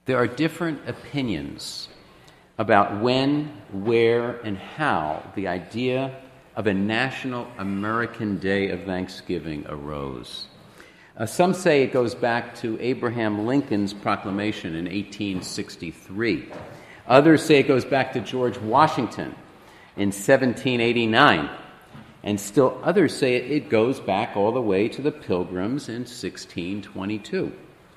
there are different opinions about when, where, and how the idea of a national American Day of Thanksgiving arose. Some say it goes back to Abraham Lincoln's proclamation in 1863. Others say it goes back to George Washington in 1789. And still others say it goes back all the way to the Pilgrims in 1622.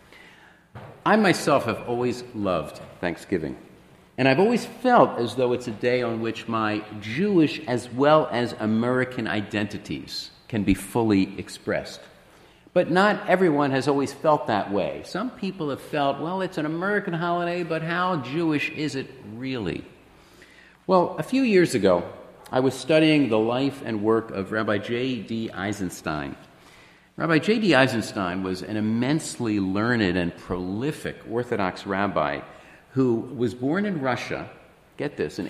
I myself have always loved Thanksgiving. And I've always felt as though it's a day on which my Jewish as well as American identities can be fully expressed. But not everyone has always felt that way. Some people have felt, well, it's an American holiday, but how Jewish is it really? Well, a few years ago, I was studying the life and work of Rabbi J.D. Eisenstein. Rabbi J.D. Eisenstein was an immensely learned and prolific Orthodox rabbi who was born in Russia, get this, in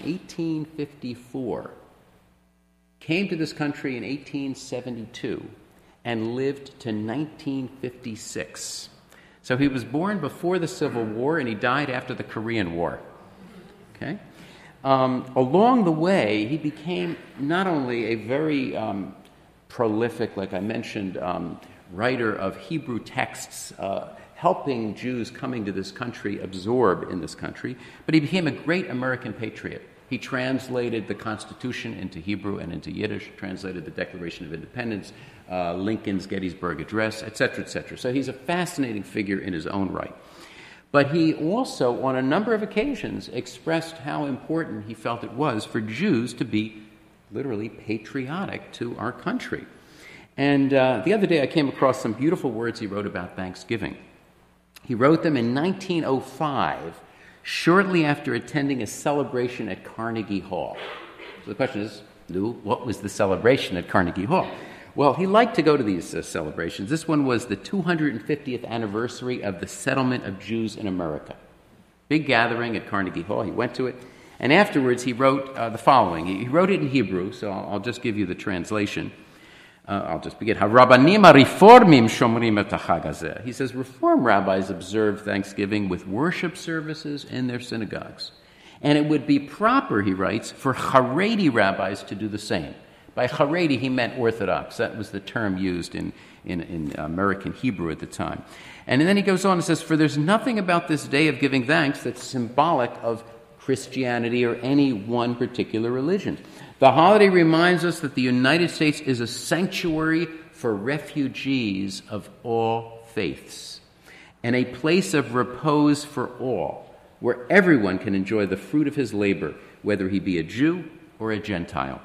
1854, came to this country in 1872, and lived to 1956. So he was born before the Civil War, and he died after the Korean War. Okay? Along the way, he became not only a very prolific, like I mentioned, writer of Hebrew texts, helping Jews coming to this country absorb in this country, but he became a great American patriot. He translated the Constitution into Hebrew and into Yiddish, translated the Declaration of Independence, Lincoln's Gettysburg Address, etc., etc. So he's a fascinating figure in his own right. But he also, on a number of occasions, expressed how important he felt it was for Jews to be literally patriotic to our country. And the other day I came across some beautiful words he wrote about Thanksgiving. He wrote them in 1905, shortly after attending a celebration at Carnegie Hall. So the question is, what was the celebration at Carnegie Hall? Well, he liked to go to these celebrations. This one was the 250th anniversary of the settlement of Jews in America. Big gathering at Carnegie Hall. He went to it. And afterwards, he wrote the following. He wrote it in Hebrew, so I'll just give you the translation. I'll just begin. Harabanim hariformim shomrim et hachag hazeh. He says, Reform rabbis observe Thanksgiving with worship services in their synagogues. And it would be proper, he writes, for Haredi rabbis to do the same. By Haredi, he meant Orthodox. That was the term used in American Hebrew at the time. And then he goes on and says, for there's nothing about this day of giving thanks that's symbolic of Christianity or any one particular religion. The holiday reminds us that the United States is a sanctuary for refugees of all faiths and a place of repose for all, where everyone can enjoy the fruit of his labor, whether he be a Jew or a Gentile.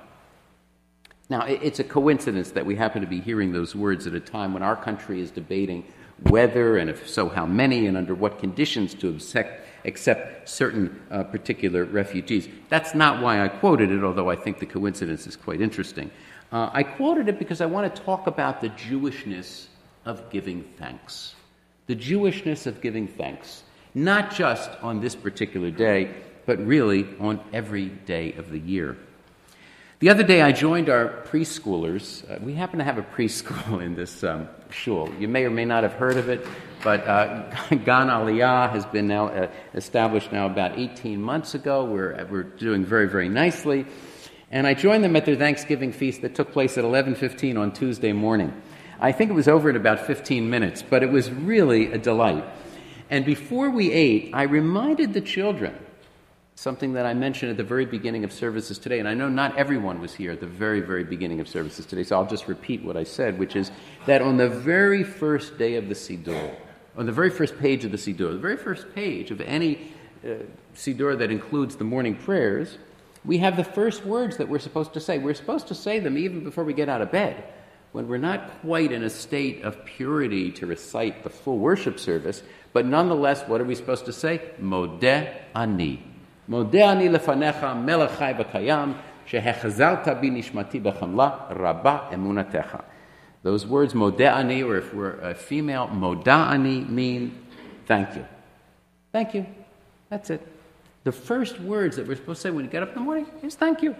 Now, it's a coincidence that we happen to be hearing those words at a time when our country is debating whether, and if so, how many, and under what conditions to accept certain particular refugees. That's not why I quoted it, although I think the coincidence is quite interesting. I quoted it because I want to talk about the Jewishness of giving thanks. The Jewishness of giving thanks, not just on this particular day, but really on every day of the year. The other day I joined our preschoolers. We happen to have a preschool in this shul. You may or may not have heard of it, but Gan Aliyah has been now established now about 18 months ago. We're doing very, very nicely. And I joined them at their Thanksgiving feast that took place at 11:15 on Tuesday morning. I think it was over in about 15 minutes, but it was really a delight. And before we ate, I reminded the children something that I mentioned at the very beginning of services today, and I know not everyone was here at the very, very beginning of services today, so I'll just repeat what I said, which is that on the very first day of the Siddur, on the very first page of the Siddur, the very first page of any Siddur that includes the morning prayers, we have the first words that we're supposed to say. We're supposed to say them even before we get out of bed, when we're not quite in a state of purity to recite the full worship service, but nonetheless, what are we supposed to say? Modeh ani. Modeh ani lefanecha melech chai v'kayam shehechazalta bi nishmati b'chamla rabba emunatecha. Those words, modeh ani, or if we're a female, moda ani, mean thank you. Thank you. That's it. The first words that we're supposed to say when you get up in the morning is thank you.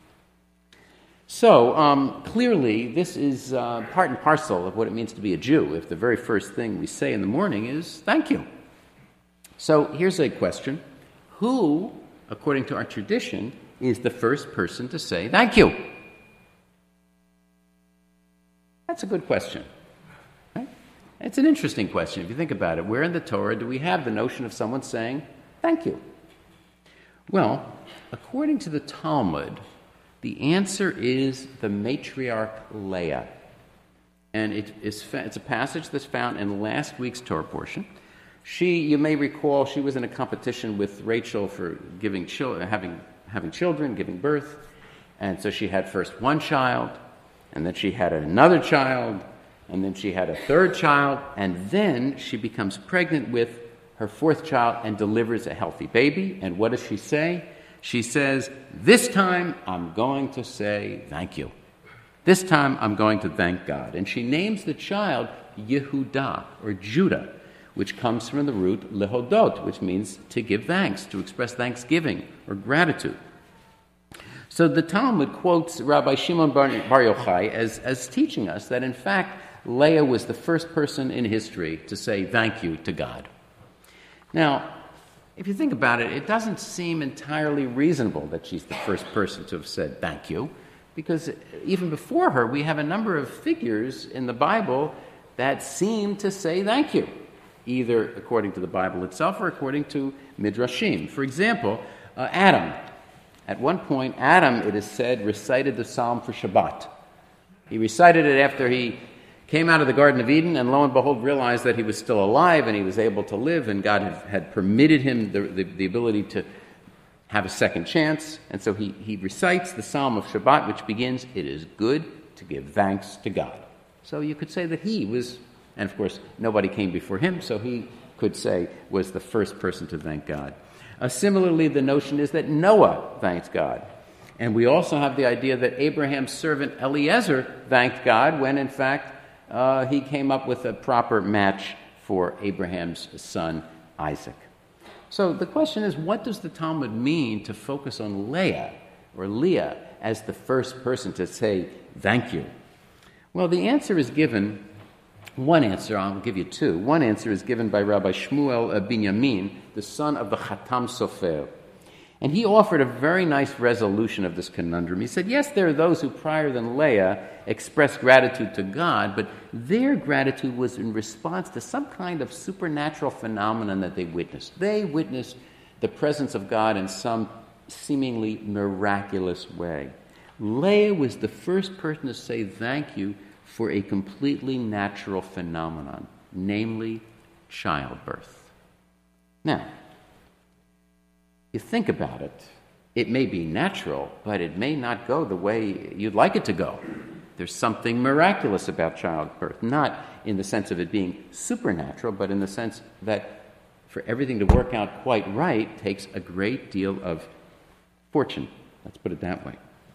So, clearly, this is part and parcel of what it means to be a Jew, if the very first thing we say in the morning is thank you. So here's a question. Who, according to our tradition, is the first person to say thank you? That's a good question. Right? It's an interesting question if you think about it. Where in the Torah do we have the notion of someone saying thank you? Well, according to the Talmud, the answer is the matriarch Leah. And it's a passage that's found in last week's Torah portion. You may recall, she was in a competition with Rachel for having children, giving birth. And so she had first one child, and then she had another child, and then she had a third child, and then she becomes pregnant with her fourth child and delivers a healthy baby. And what does she say? She says, "This time I'm going to say thank you. This time I'm going to thank God." And she names the child Yehudah, or Judah, which comes from the root lehodot, which means to give thanks, to express thanksgiving or gratitude. So the Talmud quotes Rabbi Shimon Bar Yochai as teaching us that, in fact, Leah was the first person in history to say thank you to God. Now, if you think about it, it doesn't seem entirely reasonable that she's the first person to have said thank you, because even before her, we have a number of figures in the Bible that seem to say thank you, either according to the Bible itself or according to Midrashim. For example, Adam. At one point, Adam, it is said, recited the psalm for Shabbat. He recited it after he came out of the Garden of Eden, and lo and behold, realized that he was still alive and he was able to live, and God had permitted him the ability to have a second chance. And so he recites the Psalm of Shabbat, which begins, "It is good to give thanks to God." So you could say that he was, and of course nobody came before him, so he could say was the first person to thank God. Similarly, the notion is that Noah thanked God. And we also have the idea that Abraham's servant Eliezer thanked God when, in fact, he came up with a proper match for Abraham's son, Isaac. So the question is, what does the Talmud mean to focus on Leah as the first person to say thank you? Well, the answer is given, one answer, I'll give you two. One answer is given by Rabbi Shmuel Binyamin, the son of the Chatam Sofer. And he offered a very nice resolution of this conundrum. He said, yes, there are those who prior than Leah expressed gratitude to God, but their gratitude was in response to some kind of supernatural phenomenon that they witnessed. They witnessed the presence of God in some seemingly miraculous way. Leah was the first person to say thank you for a completely natural phenomenon, namely childbirth. Now, you think about it, it may be natural, but it may not go the way you'd like it to go. There's something miraculous about childbirth, not in the sense of it being supernatural, but in the sense that for everything to work out quite right takes a great deal of fortune. Let's put it that way.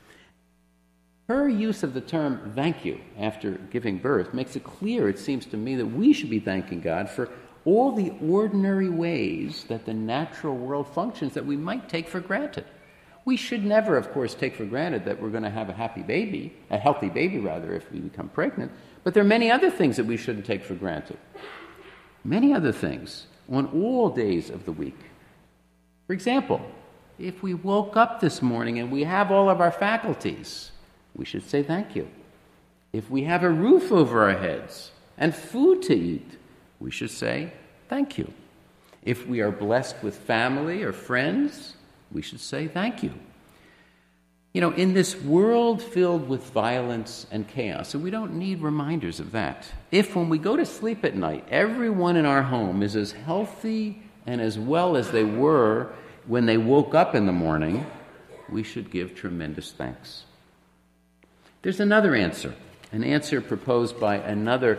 Her use of the term thank you after giving birth makes it clear, it seems to me, that we should be thanking God for all the ordinary ways that the natural world functions that we might take for granted. We should never, of course, take for granted that we're going to have a healthy baby, if we become pregnant. But there are many other things that we shouldn't take for granted. Many other things on all days of the week. For example, if we woke up this morning and we have all of our faculties, we should say thank you. If we have a roof over our heads and food to eat, we should say thank you. If we are blessed with family or friends, we should say thank you. You know, in this world filled with violence and chaos, so we don't need reminders of that. If when we go to sleep at night, everyone in our home is as healthy and as well as they were when they woke up in the morning, we should give tremendous thanks. There's another answer, an answer proposed by another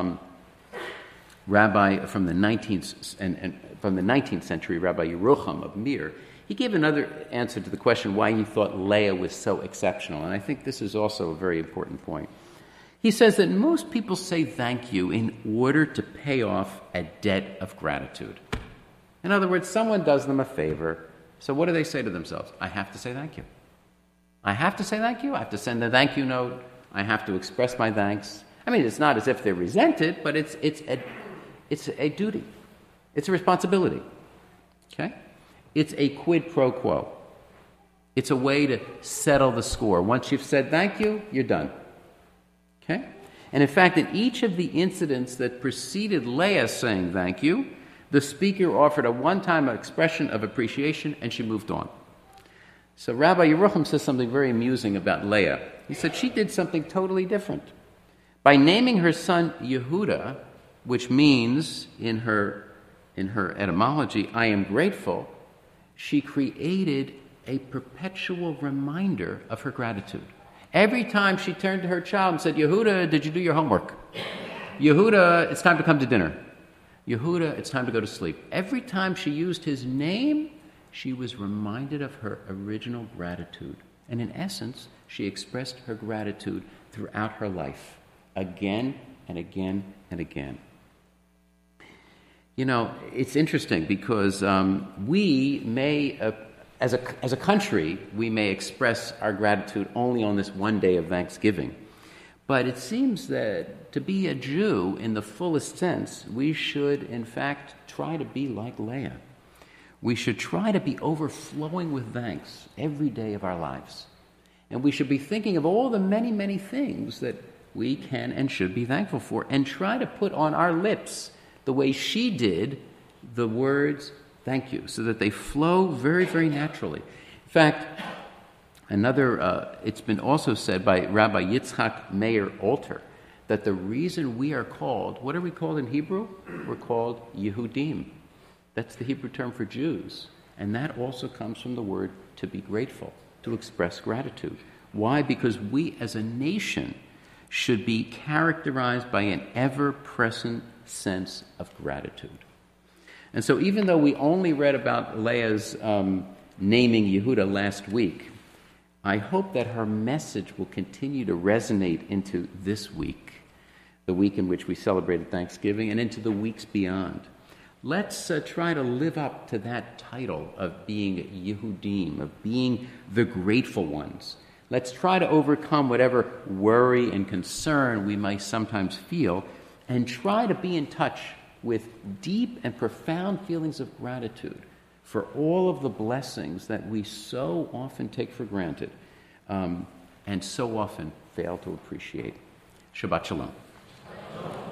rabbi from the 19th century, Rabbi Yerucham of Mir. He gave another answer to the question why he thought Leah was so exceptional, and I think this is also a very important point. He says that most people say thank you in order to pay off a debt of gratitude. In other words, someone does them a favor, so what do they say to themselves? I have to say thank you. I have to say thank you. I have to send a thank you note. I have to express my thanks. I mean, it's not as if they're resented, but it's a duty. It's a responsibility. Okay? It's a quid pro quo. It's a way to settle the score. Once you've said thank you, you're done. Okay? And in fact, in each of the incidents that preceded Leah saying thank you, the speaker offered a one-time expression of appreciation, and she moved on. So Rabbi Yerucham says something very amusing about Leah. He said she did something totally different. By naming her son Yehuda, which means in her etymology, I am grateful, she created a perpetual reminder of her gratitude. Every time she turned to her child and said, Yehuda, did you do your homework? Yehuda, it's time to come to dinner. Yehuda, it's time to go to sleep. Every time she used his name, she was reminded of her original gratitude. And in essence, she expressed her gratitude throughout her life, again and again and again. You know, it's interesting because we may, as a country, we may express our gratitude only on this one day of Thanksgiving. But it seems that to be a Jew in the fullest sense, we should, in fact, try to be like Leah. We should try to be overflowing with thanks every day of our lives. And we should be thinking of all the many, many things that we can and should be thankful for, and try to put on our lips, the way she did, the words thank you, so that they flow very, very naturally. In fact, it's been also said by Rabbi Yitzchak Meir Alter that the reason we are called, what are we called in Hebrew? We're called Yehudim. That's the Hebrew term for Jews. And that also comes from the word to be grateful, to express gratitude. Why? Because we as a nation should be characterized by an ever-present sense of gratitude. And so even though we only read about Leah's naming Yehuda last week, I hope that her message will continue to resonate into this week, the week in which we celebrated Thanksgiving, and into the weeks beyond. Let's try to live up to that title of being Yehudim, of being the grateful ones. Let's try to overcome whatever worry and concern we might sometimes feel, and try to be in touch with deep and profound feelings of gratitude for all of the blessings that we so often take for granted and so often fail to appreciate. Shabbat Shalom.